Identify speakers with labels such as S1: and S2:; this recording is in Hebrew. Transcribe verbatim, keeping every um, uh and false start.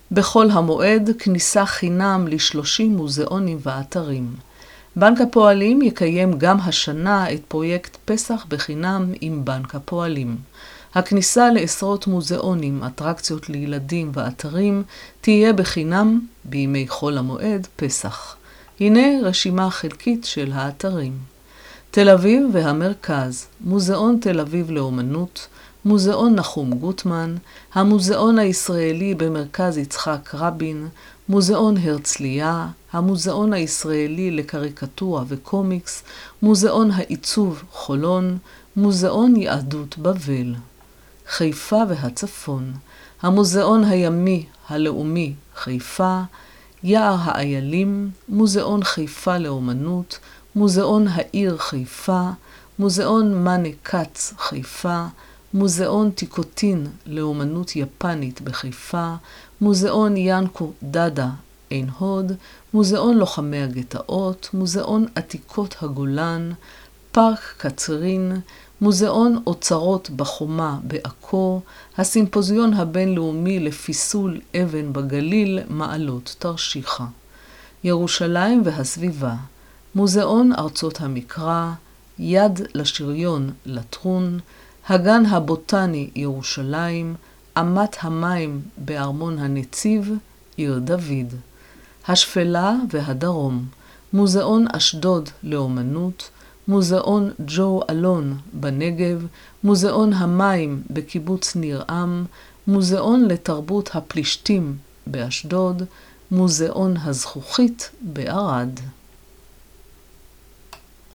S1: בכל המועד כניסה חינם ל-שלושים מוזיאונים ואתרים. בנק הפועלים יקיים גם השנה את פרויקט פסח בחינם עם בנק הפועלים. הכניסה לעשרות מוזיאונים, אטרקציות לילדים ואתרים תהיה בחינם בימי חול המועד פסח. הנה רשימה חלקית של האתרים. תל אביב והמרכז, מוזיאון תל אביב לאומנות, מוזיאון נחום גוטמן, המוזיאון הישראלי במרכז יצחק רבין, מוזיאון הרצליה, המוזיאון הישראלי לקריקטורה וקומיקס, מוזיאון העיצוב חולון, מוזיאון יהדות בבל. חיפה והצפון, המוזיאון הימי הלאומי חיפה, יער האיילים, מוזיאון חיפה לאומנות, מוזיאון העיר חיפה, מוזיאון מנה קץ חיפה, מוזיאון טיקוטין לאומנות יפנית בחיפה, מוזיאון ינקו דדה עין הוד, מוזיאון לוחמי הגטאות, מוזיאון עתיקות הגולן, פארק קצרין, מוזיאון אוצרות בחומה בעכו, הסימפוזיון הבינלאומי לפיסול אבן בגליל, מעלות תרשיחא. ירושלים והסביבה, מוזיאון ארצות המקרא, יד לשריון לטרון, הגן הבוטני ירושלים, אמת המים בארמון הנציב, עיר דוד. השפלה והדרום, מוזיאון אשדוד לאומנות, מוזיאון ג'ו אלון בנגב, מוזיאון המים בקיבוץ ניר-עם, מוזיאון לתרבות הפלישתים באשדוד, מוזיאון הזכוכית בערד.